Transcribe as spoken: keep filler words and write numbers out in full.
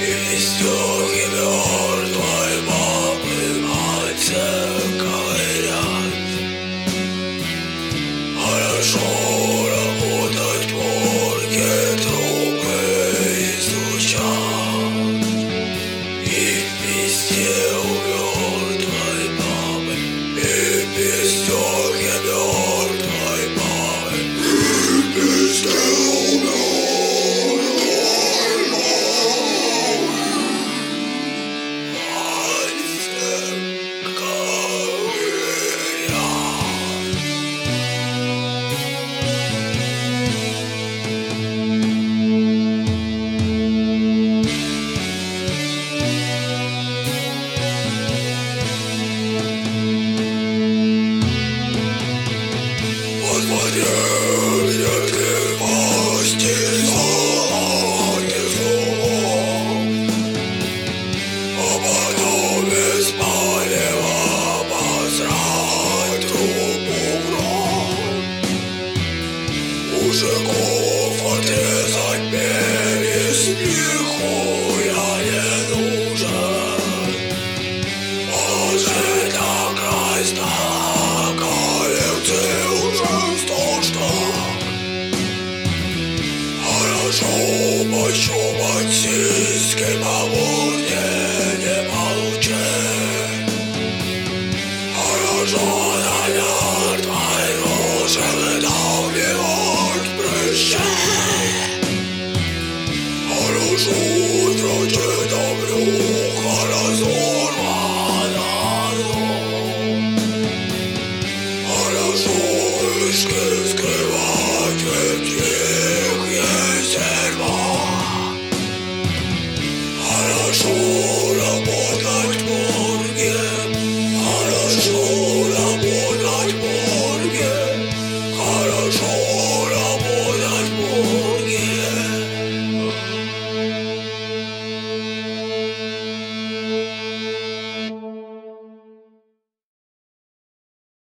Издохи мертвой бабы отсекают. Хорошо работать в морге, трупы изучать. И везде у мертвой бабы, и издохи мертвой бабы, и везде у мужиков отрезать перец нихуя не нужен. Может так раз на коллекции уже сто штук. Хорошо пощупать сиськи по